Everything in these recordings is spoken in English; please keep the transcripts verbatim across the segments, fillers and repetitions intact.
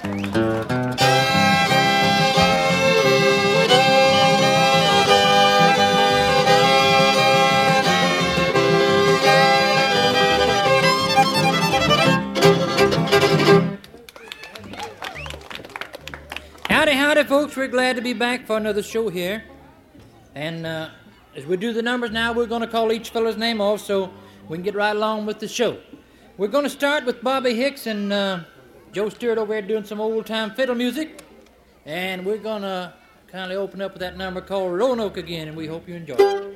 Howdy, howdy, folks. We're glad to be back for another show here. And uh, as we do the numbers now, we're going to call each fella's name off so we can get right along with the show. We're going to start with Bobby Hicks and uh, Joe Stewart over here doing some old-time fiddle music. And we're going to kind of open up with that number called Roanoke again, and we hope you enjoy it.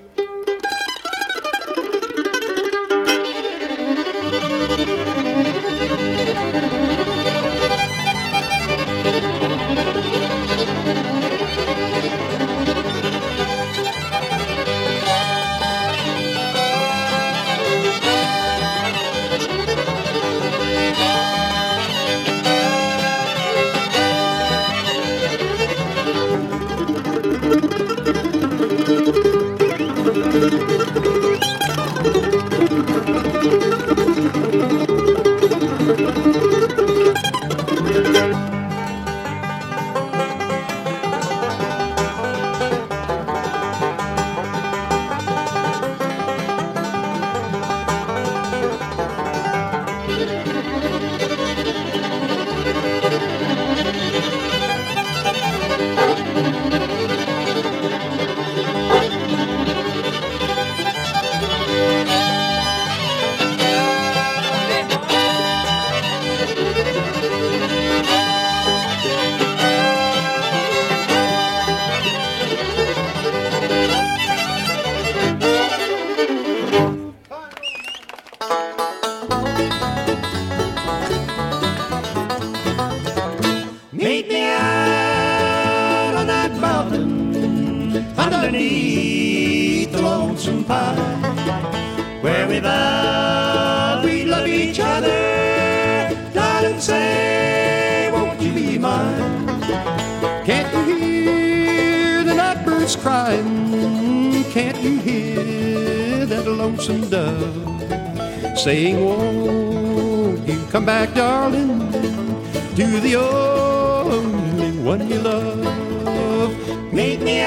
Saying, won't you come back, darling, to the only one you love? Meet me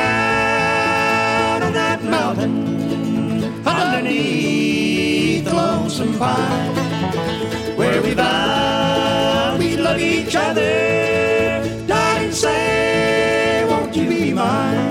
out on that mountain underneath the lonesome pine, where we vowed we'd love each other. Darling, say, won't you be mine?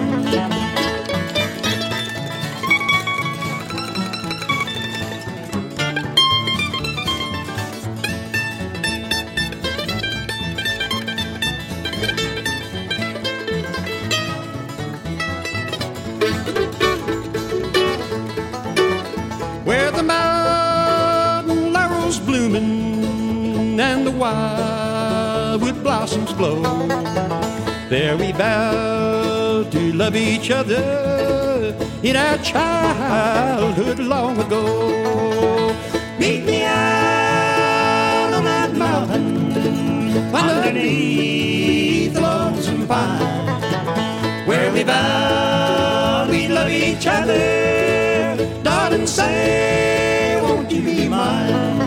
And the wildwood blossoms blow, there we vow to love each other in our childhood long ago. Meet me out on that mountain underneath the lonesome pine, where we vow we love each other. Darling, say, won't you be mine?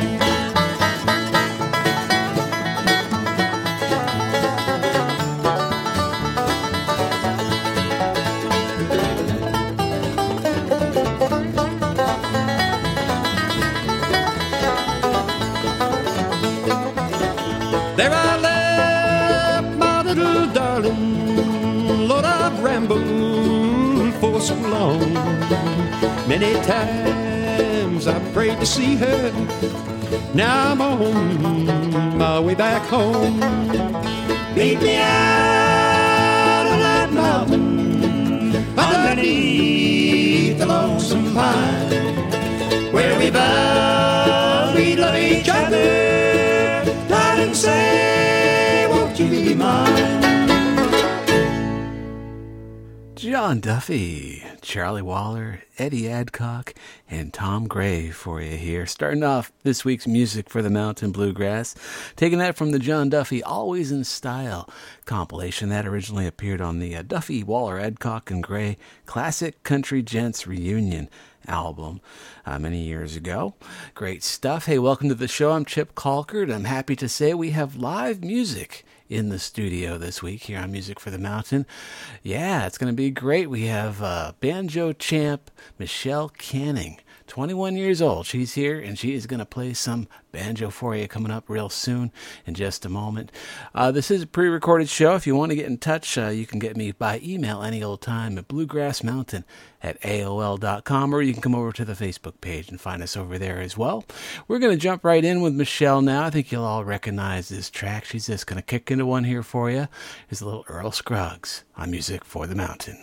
There I left my little darling, Lord, I've rambled for so long. Many times I've prayed to see her, now I'm on my way back home. Meet me out on that mountain underneath the lonesome pine, where we vowed we'd love each other. Darling, say, won't you be mine? John Duffy, Charlie Waller, Eddie Adcock and Tom Gray for you here. Starting off this week's Music for the Mountain Bluegrass, taking that from the John Duffy Always in Style compilation that originally appeared on the uh, Duffy, Waller, Adcock, and Gray Classic Country Gents Reunion album uh, many years ago. Great stuff. Hey, welcome to the show. I'm Chip Colkert. I'm happy to say we have live music in the studio this week here on Music for the Mountain. Yeah, it's going to be great. We have uh, banjo champ Michelle Canning, twenty-one years old. She's here, and she is going to play some banjo for you coming up real soon in just a moment. Uh, this is a pre-recorded show. If you want to get in touch, uh, you can get me by email any old time at bluegrassmountain at A O L dot com, or you can come over to the Facebook page and find us over there as well. We're going to jump right in with Michelle now. I think you'll all recognize this track. She's just going to kick into one here for you. Here's a little Earl Scruggs on Music for the Mountain.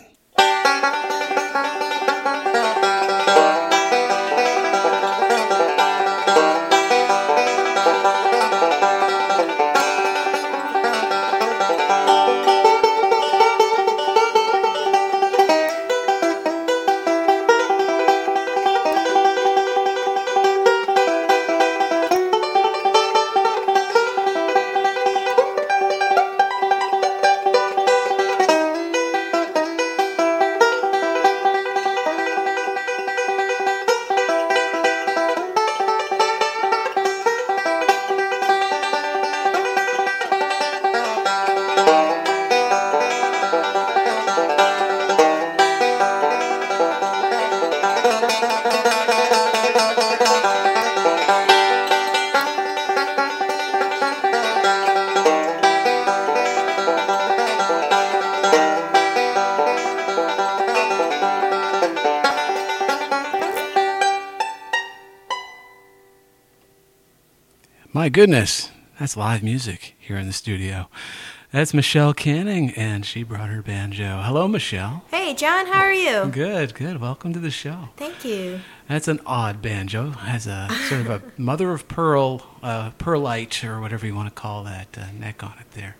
My goodness, that's live music here in the studio. That's Michelle Canning, and she brought her banjo. Hello, Michelle. Hey, John, how are you? Good, good. Welcome to the show. Thank you. That's an odd banjo. It has a sort of a mother of pearl, uh, perlite, or whatever you want to call that, uh, neck on it there.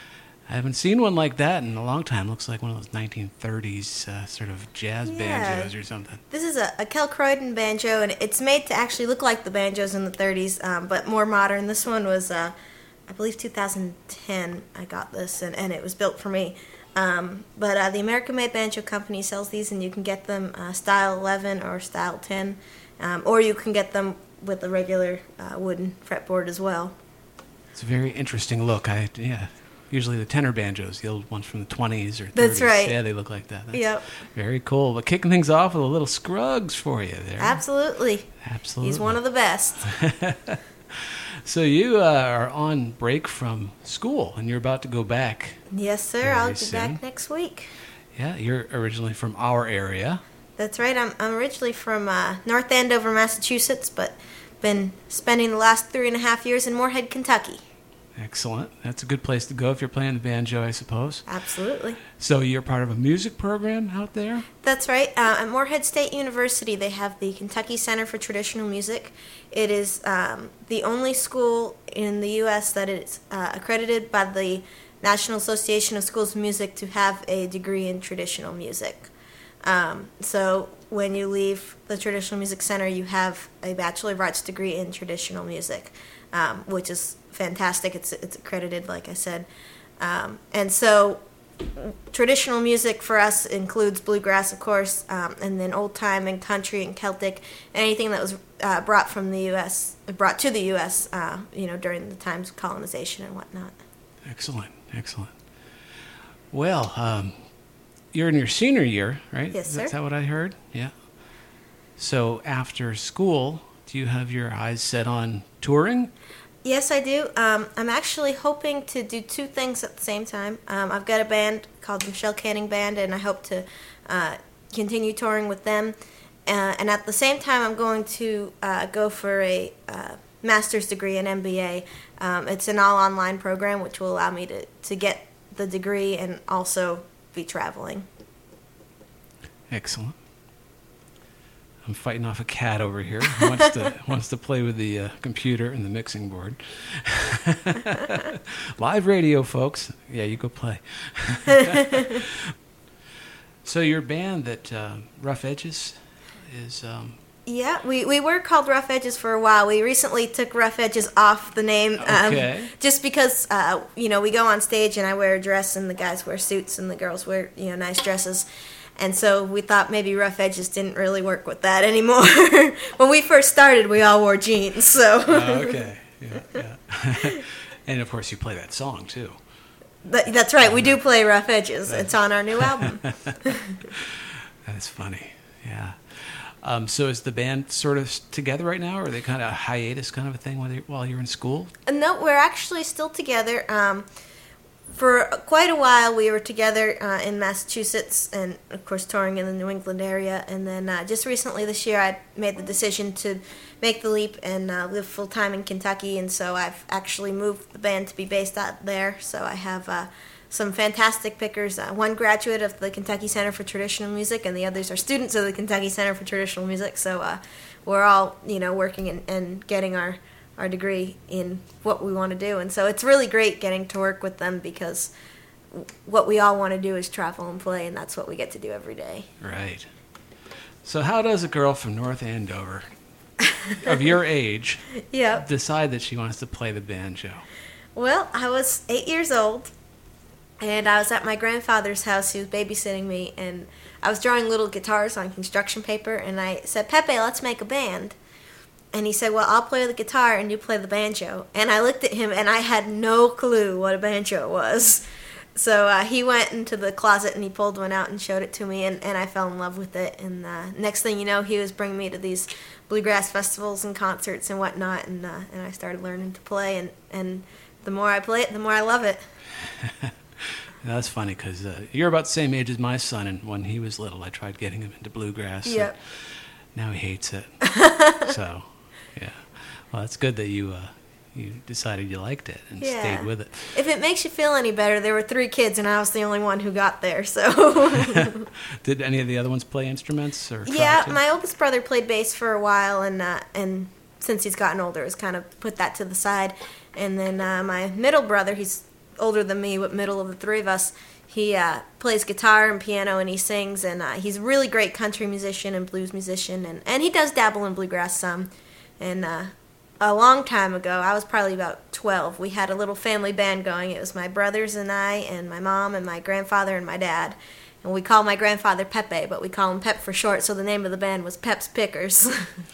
I haven't seen one like that in a long time. Looks like one of those nineteen thirties uh, sort of jazz yeah. banjos or something. This is a, a Kel Croydon banjo, and it's made to actually look like the banjos in the thirties, um, but more modern. This one was, uh, I believe, two thousand ten I got this, and, and it was built for me. Um, but uh, the American Made Banjo Company sells these, and you can get them uh, style eleven or style ten, um, or you can get them with a regular uh, wooden fretboard as well. It's a very interesting look. I yeah. Usually the tenor banjos, the old ones from the twenties or thirties. That's right. Yeah, they look like that. That's yep. Very cool. But kicking things off with a little Scruggs for you there. Absolutely. Absolutely. He's one of the best. So you uh, are on break from school, and you're about to go back. Yes, sir. I'll be soon. back next week. Yeah, you're originally from our area. That's right. I'm, I'm originally from uh, North Andover, Massachusetts, but been spending the last three and a half years in Moorhead, Kentucky. Excellent. That's a good place to go if you're playing the banjo, I suppose. Absolutely. So you're part of a music program out there? That's right. Uh, at Moorhead State University, they have the Kentucky Center for Traditional Music. It is um, the only school in the U S that is uh, accredited by the National Association of Schools of Music to have a degree in traditional music. Um, so when you leave the Traditional Music Center, you have a Bachelor of Arts degree in traditional music, um, which is fantastic. It's it's accredited, like I said. Um, and so traditional music for us includes bluegrass, of course, um, and then old time and country and Celtic, anything that was uh, brought from the U S, brought to the U S, uh, you know, during the times of colonization and whatnot. Excellent, excellent. Well, um, you're in your senior year, right? Yes, sir. Is that what I heard? Yeah. So after school, do you have your eyes set on touring? Yes, I do. Um, I'm actually hoping to do two things at the same time. Um, I've got a band called the Michelle Canning Band, and I hope to uh, continue touring with them. Uh, and at the same time, I'm going to uh, go for a uh, master's degree in M B A. Um, it's an all-online program, which will allow me to, to get the degree and also be traveling. Excellent. I'm fighting off a cat over here who wants to wants to play with the uh, computer and the mixing board. Live radio, folks. Yeah, you go play. So your band, that uh, Rough Edges? is... Um, Yeah, we, we were called Rough Edges for a while. We recently took Rough Edges off the name. Um, Okay. Just because, uh, you know, we go on stage and I wear a dress and the guys wear suits and the girls wear, you know, nice dresses. And so we thought maybe Rough Edges didn't really work with that anymore. When we first started, we all wore jeans, so. Oh, okay. Yeah, yeah. And, of course, you play that song, too. That, that's right. We do play Rough Edges. It's on our new album. That's funny. Yeah. Um, so is the band sort of together right now, or are they kind of a hiatus kind of a thing while you're, while you're in school? No, we're actually still together. Um, for quite a while, we were together uh, in Massachusetts and, of course, touring in the New England area. And then uh, just recently this year, I made the decision to make the leap and uh, live full-time in Kentucky. And so I've actually moved the band to be based out there. So I have... Uh, some fantastic pickers, uh, one graduate of the Kentucky Center for Traditional Music, and the others are students of the Kentucky Center for Traditional Music. So uh, we're all, you know, working and, and getting our, our degree in what we want to do. And so it's really great getting to work with them because what we all want to do is travel and play, and that's what we get to do every day. Right. So how does a girl from North Andover of your age Yep. decide that she wants to play the banjo? Well, I was eight years old. And I was at my grandfather's house. He was babysitting me, and I was drawing little guitars on construction paper, and I said, Pepe, let's make a band. And he said, well, I'll play the guitar, and you play the banjo. And I looked at him, and I had no clue what a banjo was. So uh, he went into the closet, and he pulled one out and showed it to me, and, and I fell in love with it. And uh, next thing you know, he was bringing me to these bluegrass festivals and concerts and whatnot, and, uh, and I started learning to play, and, and the more I play it, the more I love it. That's funny because uh, you're about the same age as my son, and when he was little, I tried getting him into bluegrass. Yep. Now he hates it. So, yeah. Well, it's good that you uh, you decided you liked it and Yeah. stayed with it. If it makes you feel any better, there were three kids, and I was the only one who got there. So. Did any of the other ones play instruments or? try Yeah, to? my oldest brother played bass for a while, and uh, and since he's gotten older, has kind of put that to the side. And then uh, my middle brother, he's older than me, but middle of the three of us, he uh, plays guitar and piano, and he sings, and uh, he's a really great country musician and blues musician, and, and he does dabble in bluegrass some. And uh, a long time ago, I was probably about twelve, we had a little family band going. It was my brothers and I, and my mom, and my grandfather, and my dad. And we call my grandfather Pepe, but we call him Pep for short, so the name of the band was Pep's Pickers.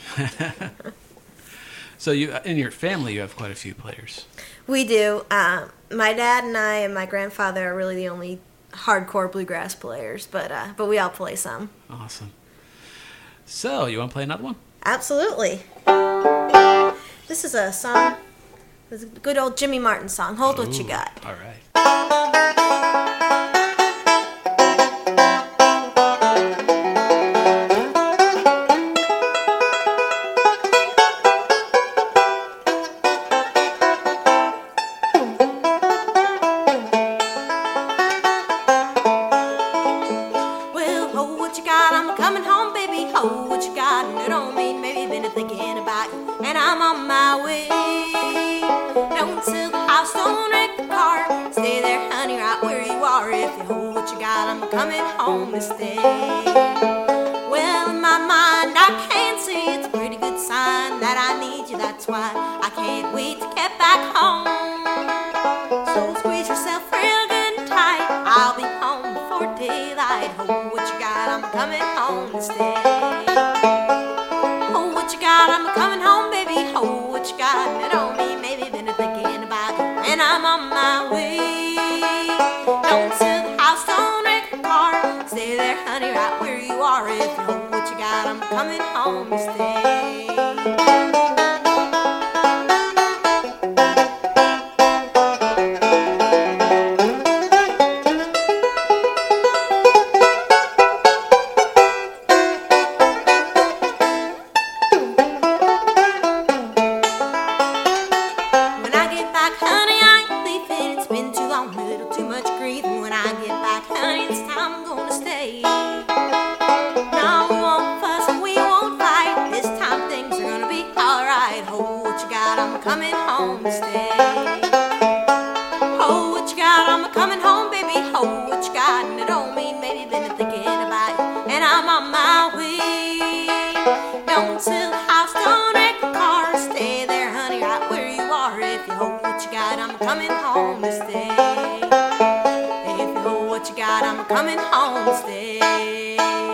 So you, in your family, you have quite a few players. We do. Uh, my dad and I and my grandfather are really the only hardcore bluegrass players, but uh, but we all play some. Awesome. So, you want to play another one? Absolutely. This is a song, this is a good old Jimmy Martin song, Hold What You Ooh, Got. All right. Well, hold what you got, I'm coming home, baby. Hold what you got, and it don't mean maybe been thinking about you, and I'm on my way. Don't sell the house, don't wreck the car. Stay there, honey, right where you are. If you hold what you got, I'm coming home to stay. Well, in my mind, I can't see it's a pretty good sign that I need you. That's why I can't wait to get back home. So squeeze yourself real good and tight. I'll be home before daylight. Hold what you got, I'm coming home to stay. Hold what you got, I'm coming home, baby. Hold what you got, and it don't mean maybe been thinking about you, and I'm on my way. Don't sell the house, don't wreck the car. Stay there, honey, right where you are. If you hold what you got, I'm coming home to stay. When I get back, honey, I ain't leaving. It's been too long, a little too much grieving. When I get back, honey, this time I'm gonna stay. No, we won't fuss and we won't fight. This time things are gonna be alright. Hold what you got, I'm coming home to stay. Hold what you got, I'm coming home, baby. Hold what you got, and it don't mean maybe been thinking about you, and I'm on my way. coming home to stay. If you hold what you got, I'm coming home to stay.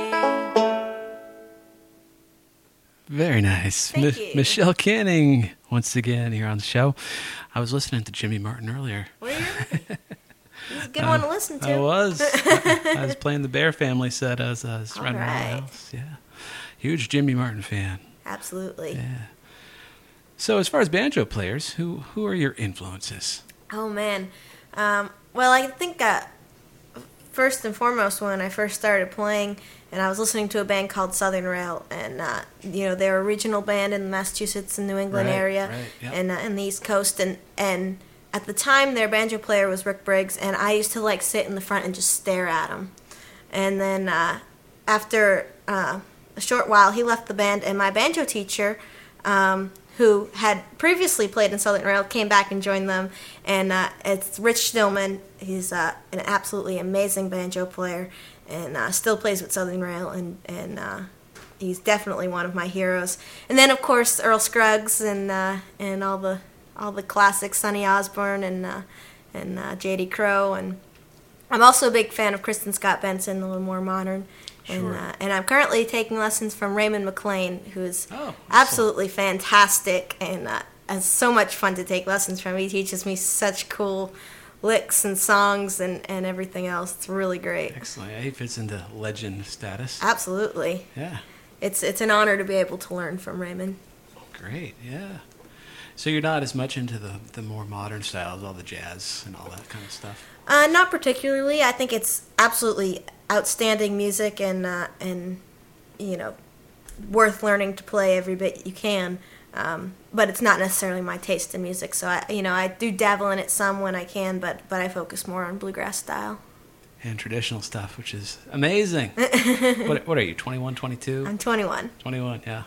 Very nice. Thank Mi- you. Michelle Canning, once again, here on the show. I was listening to Jimmy Martin earlier. Were you? He's a good one to listen to. I was. I, I was playing the Bear Family set as I was All running around right. the house. Yeah. Huge Jimmy Martin fan. Absolutely. Yeah. So as far as banjo players, who who are your influences? Oh man. Um, well, I think uh, first and foremost, when I first started playing, and I was listening to a band called Southern Rail, and uh, you know they're a regional band in the Massachusetts and New England Right, area, right, yep. and uh, in the East Coast, and and at the time their banjo player was Rick Briggs, and I used to like sit in the front and just stare at him, and then uh, after uh, a short while he left the band, and my banjo teacher. Um, who had previously played in Southern Rail, came back and joined them. And uh, it's Rich Stillman. He's uh, an absolutely amazing banjo player and uh, still plays with Southern Rail. And, and uh, he's definitely one of my heroes. And then, of course, Earl Scruggs and uh, and all the all the classics, Sonny Osborne and, uh, and uh, J D Crowe. And I'm also a big fan of Kristen Scott Benson, a little more modern. And, Sure. uh, and I'm currently taking lessons from Raymond McLean, who's Oh, excellent. absolutely fantastic and uh, it's so much fun to take lessons from. He teaches me such cool licks and songs and, and everything else. It's really great. Excellent. Yeah, he fits into legend status. Absolutely. Yeah. It's it's an honor to be able to learn from Raymond. Great. Yeah. So you're not as much into the, the more modern styles, all the jazz and all that kind of stuff? Uh, not particularly. I think it's absolutely outstanding music and uh, and you know worth learning to play every bit you can. Um, but it's not necessarily my taste in music. So I you know I do dabble in it some when I can, but but I focus more on bluegrass style. And traditional stuff, which is amazing. what, what are you, twenty-one, twenty-two? I'm twenty-one. twenty-one, yeah.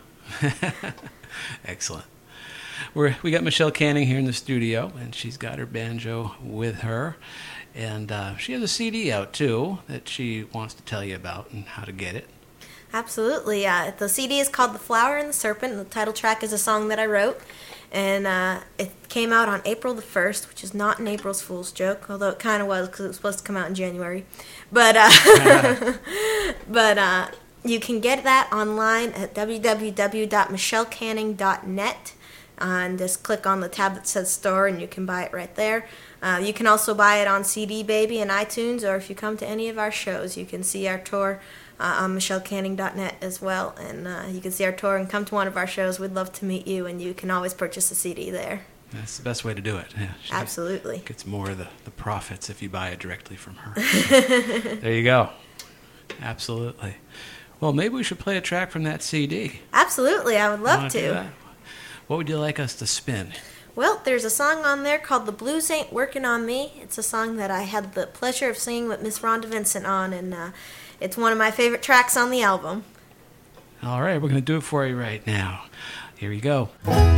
Excellent. We're, we got Michelle Canning here in the studio, and she's got her banjo with her. And uh, she has a C D out, too, that she wants to tell you about and how to get it. Absolutely. Uh, the C D is called The Flower and the Serpent, and the title track is a song that I wrote. And uh, it came out on April the first, which is not an April's Fool's joke, although it kind of was because it was supposed to come out in January. But uh, but uh, you can get that online at w w w dot michelle canning dot net. Uh, and just click on the tab that says store, and you can buy it right there. Uh, you can also buy it on C D Baby and iTunes, or if you come to any of our shows, you can see our tour uh, on michelle canning dot net as well. And uh, you can see our tour and come to one of our shows. We'd love to meet you, and you can always purchase a C D there. That's the best way to do it. Yeah, she Absolutely. gets more of the, the profits if you buy it directly from her. So, there you go. Absolutely. Well, maybe we should play a track from that C D. Absolutely, I would Wanna love do to. that? What would you like us to spin? Well, there's a song on there called The Blues Ain't Working on Me. It's a song that I had the pleasure of singing with Miss Rhonda Vincent on, and uh, it's one of my favorite tracks on the album. All right, we're going to do it for you right now. Here you go.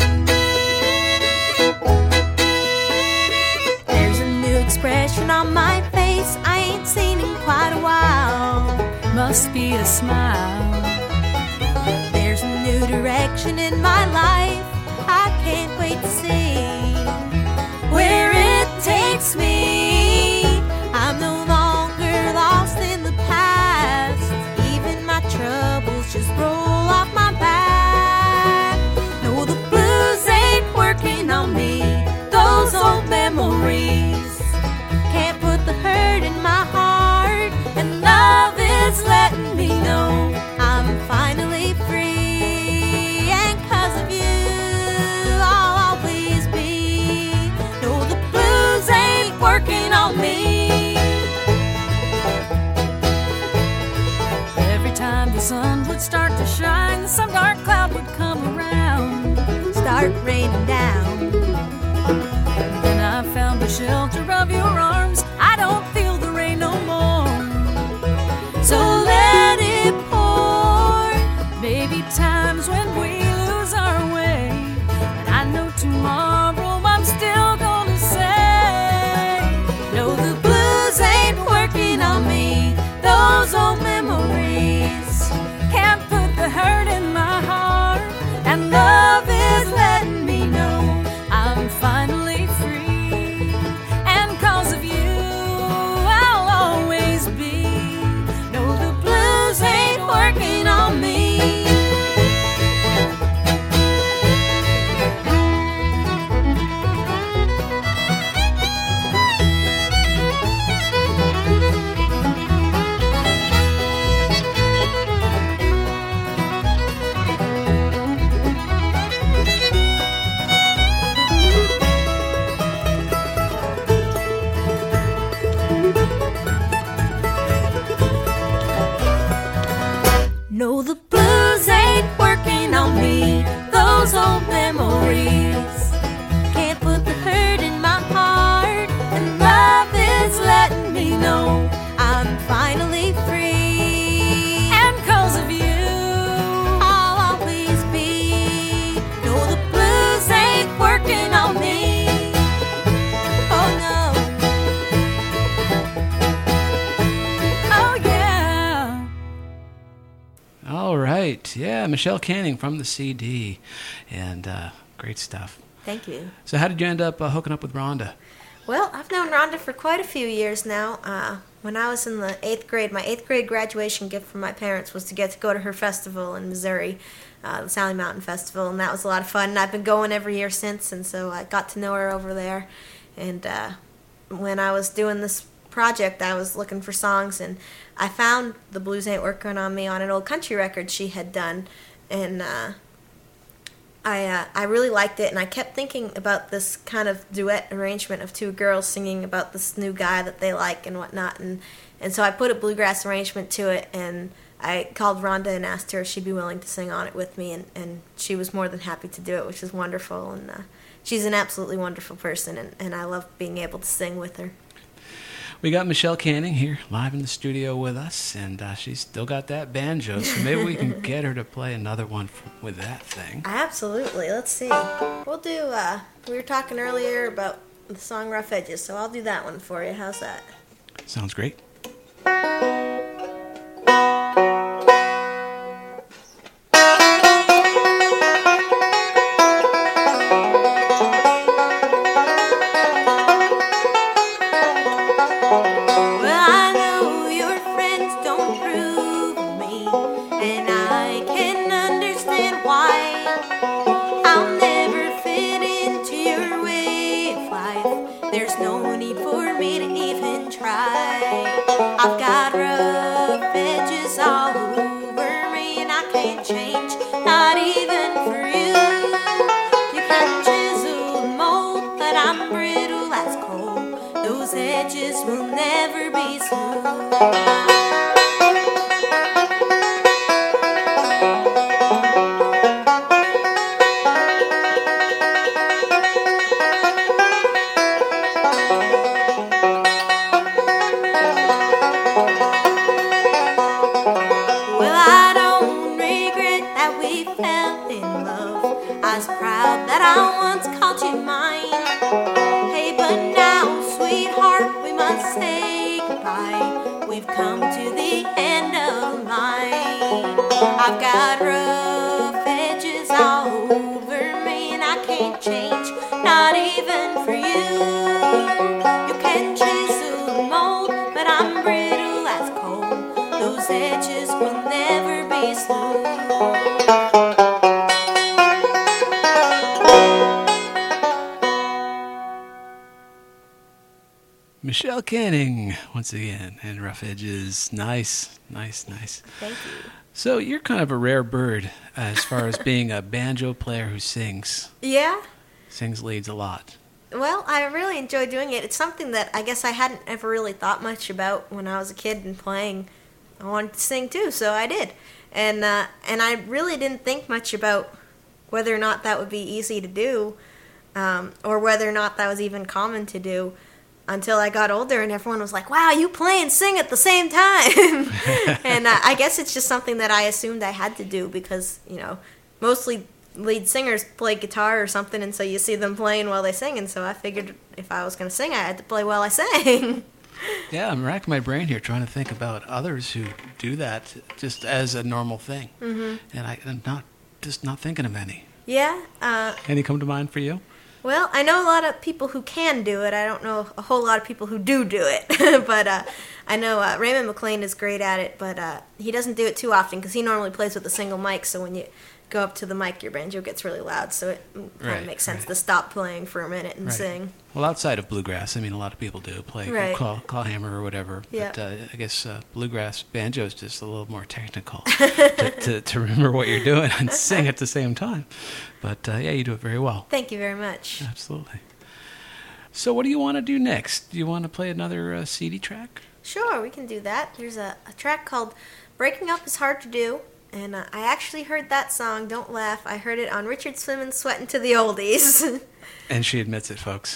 There's a new expression on my face I ain't seen in quite a while. Must be a smile. There's a new direction in my life I can't wait to see where it takes me. I'm no longer lost in the past. Even my troubles just roll off my back. No, the blues ain't working on me. Those old memories can't put the hurt in my heart. And love is letting me know I'm finally free. And 'cause of you, I'll always be. No, the blues ain't working on me. Every time the sun would start to shine, some dark cloud would come around. Start raining down. Then I found the shelter of your arms. I don't feel the rain no more. So let it pour. Maybe times when we lose our way, and I know tomorrow I'm still gonna say, No, the blues ain't working on me. Those old memories can't put the hurt in my heart. and love is letting me know I'm finally free. right. Yeah, Michelle Canning from the C D. And uh, great stuff. Thank you. So how did you end up uh, hooking up with Rhonda? Well, I've known Rhonda for quite a few years now. Uh, when I was in the eighth grade, my eighth grade graduation gift from my parents was to get to go to her festival in Missouri, uh, the Sally Mountain Festival, and that was a lot of fun. And I've been going every year since, and so I got to know her over there. And uh, when I was doing this project, I was looking for songs, and I found The Blues Ain't Working on Me on an old country record she had done, and uh, I uh, I really liked it, and I kept thinking about this kind of duet arrangement of two girls singing about this new guy that they like and whatnot, and, and so I put a bluegrass arrangement to it, and I called Rhonda and asked her if she'd be willing to sing on it with me, and, and she was more than happy to do it, which is wonderful, and uh, she's an absolutely wonderful person, and, and I love being able to sing with her. We got Michelle Canning here live in the studio with us, and uh, she's still got that banjo, so maybe we can get her to play another one f- with that thing. Absolutely. Let's see. We'll do, uh, we were talking earlier about the song Rough Edges, so I'll do that one for you. How's that? Sounds great. I've got rough edges all over me, and I can't change, not even for you. You can chisel and mold, but I'm brittle as coal. Those edges will never be smooth. I've got rough edges all over me, and I can't change, not even for you. You can chisel and mold, but I'm brittle as coal. Those edges will never be smooth. Michelle Canning, once again, and Rough Edges. Nice, nice, nice. Thank you. So you're kind of a rare bird as far as being a banjo player who sings. Yeah? Sings leads a lot. Well, I really enjoy doing it. It's something that I guess I hadn't ever really thought much about when I was a kid and playing. I wanted to sing too, so I did. And uh, and I really didn't think much about whether or not that would be easy to do, um, or whether or not that was even common to do, until I got older and everyone was like, wow, you play and sing at the same time. And uh, I guess it's just something that I assumed I had to do because, you know, mostly lead singers play guitar or something, and so you see them playing while they sing, and so I figured if I was going to sing, I had to play while I sang. Yeah, I'm racking my brain here trying to think about others who do that just as a normal thing. Mm-hmm. And I, I'm not, just not thinking of any. Yeah. Uh, Any come to mind for you? Well, I know a lot of people who can do it. I don't know a whole lot of people who do do it. But uh, I know uh, Raymond McLean is great at it, but uh, he doesn't do it too often because he normally plays with a single mic, so when you go up to the mic, your banjo gets really loud, so it kind of Right, makes sense right. to stop playing for a minute and Right. sing. Well, outside of bluegrass, I mean, a lot of people do play Right. claw, claw hammer or whatever. Yeah. But uh, I guess uh, bluegrass banjo is just a little more technical to, to, to remember what you're doing and sing at the same time. But uh, yeah, you do it very well. Thank you very much. Absolutely. So what do you want to do next? Do you want to play another uh, C D track? Sure, we can do that. There's a, a track called Breaking Up is Hard to Do, and uh, I actually heard that song, don't laugh, I heard it on Richard Simmons' Sweatin' to the Oldies. And she admits it, folks.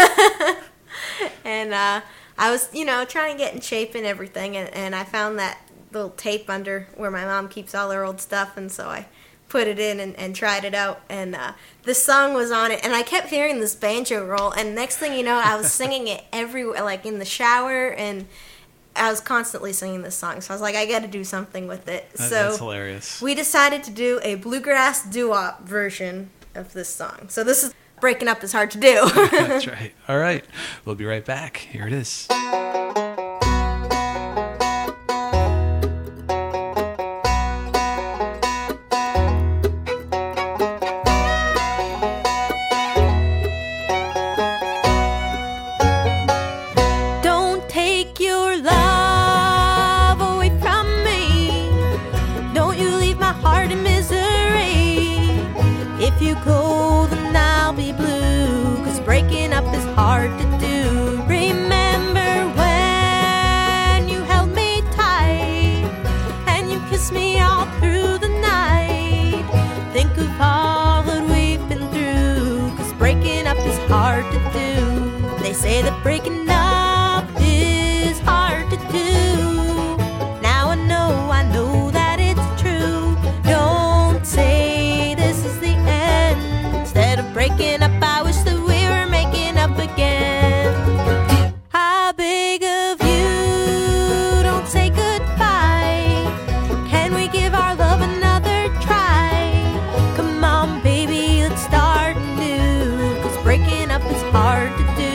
And uh, I was, you know, trying to get in shape and everything, and, and I found that little tape under where my mom keeps all her old stuff, and so I put it in and, and tried it out, and uh, this song was on it, and I kept hearing this banjo roll, and next thing you know, I was singing it everywhere, like in the shower, and I was constantly singing this song, so I was like, I got to do something with it. That, so that's hilarious. We decided to do a bluegrass doo-wop version of this song. So this is Breaking Up is Hard to Do. That's right. All right. We'll be right back. Here it is. Say that breaking up is hard to do. Now I know, I know that it's true. Don't say this is the end. Instead of breaking up, I wish that we were making up again. I beg of you, don't say goodbye. Can we give our love another try? Come on, baby, let's start anew. 'Cause breaking up is hard to do.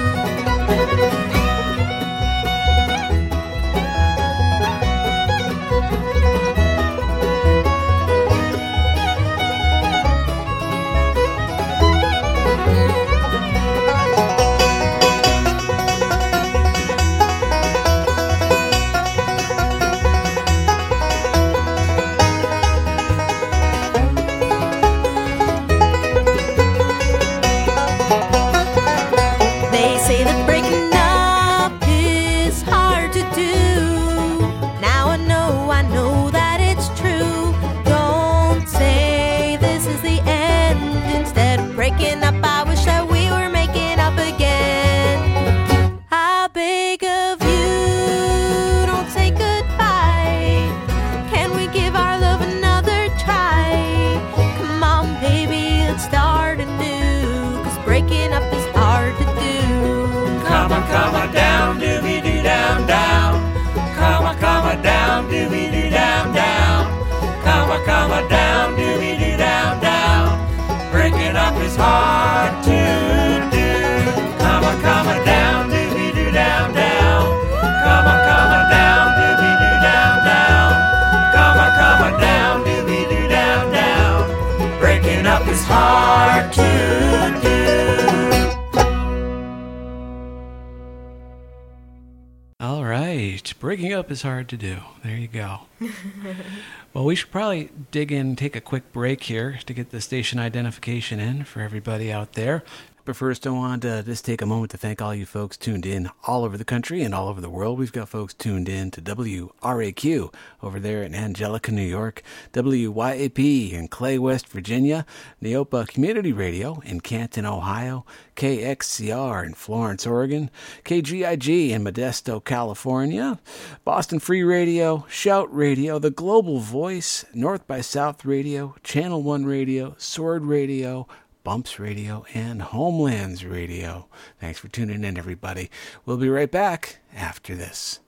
Hard to do. Come on, come on down, doobie doo down, down. Come on, come on down, doobie doo down, down. Come on, come on down, doobie doo down, down. Breaking up is hard to do. All right, breaking up is hard to do. There you go. Well, we should probably dig in and take a quick break here to get the station identification in for everybody out there. But first, I want to just take a moment to thank all you folks tuned in all over the country and all over the world. We've got folks tuned in to W R A Q over there in Angelica, New York, W Y A P in Clay, West Virginia, Neopa Community Radio in Canton, Ohio, K X C R in Florence, Oregon, K G I G in Modesto, California, Boston Free Radio, Shout Radio, The Global Voice, North by South Radio, Channel one Radio, Sword Radio, Bumps Radio, and Homelands Radio. Thanks for tuning in, everybody. We'll be right back after this.